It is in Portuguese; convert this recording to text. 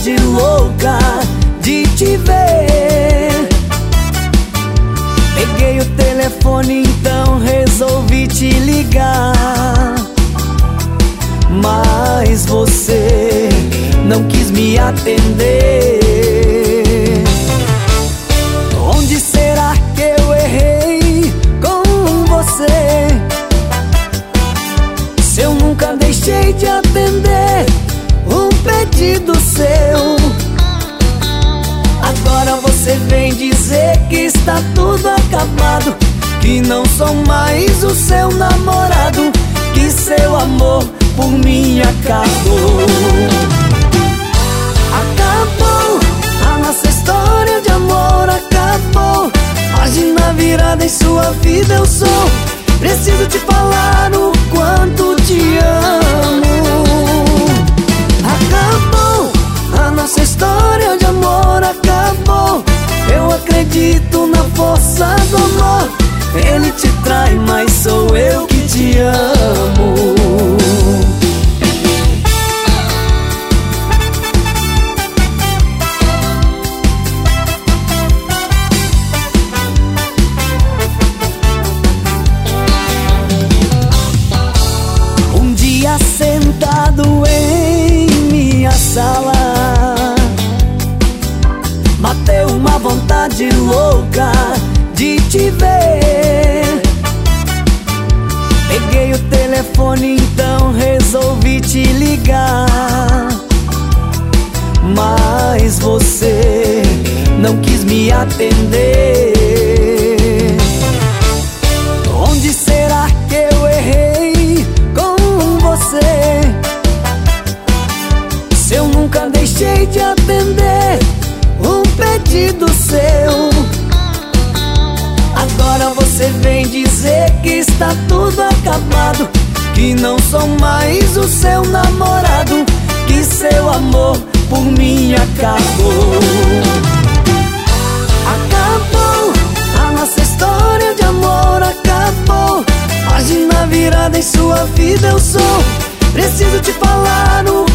vontade louca de te ver. Peguei o telefone, então resolvi te ligar, mas você não quis me atender. Onde será que eu errei com você? Se eu nunca deixei de atender um pedido seu, agora você vem dizer que está tudo acabado, que não sou mais o seu namorado, que seu amor por mim acabou. Acabou, a nossa história de amor acabou. Página virada em sua vida eu sou. Preciso te falar o quanto te amo. Acabou, a nossa história de amor acabou. Eu acredito na força do amor. Ele te trai, mas sou eu que te amo. Um dia sentado em minha sala, bateu uma vontade louca de te ver. Peguei o telefone, então resolvi te ligar, mas você não quis me atender. Onde será que eu errei com você? Se eu nunca deixei de atender um pedido seu, agora você vem dizer que está tudo acabado, que não sou mais o seu namorado, que seu amor por mim acabou. Acabou, a nossa história de amor acabou. Página virada em sua vida eu sou. Preciso te falar o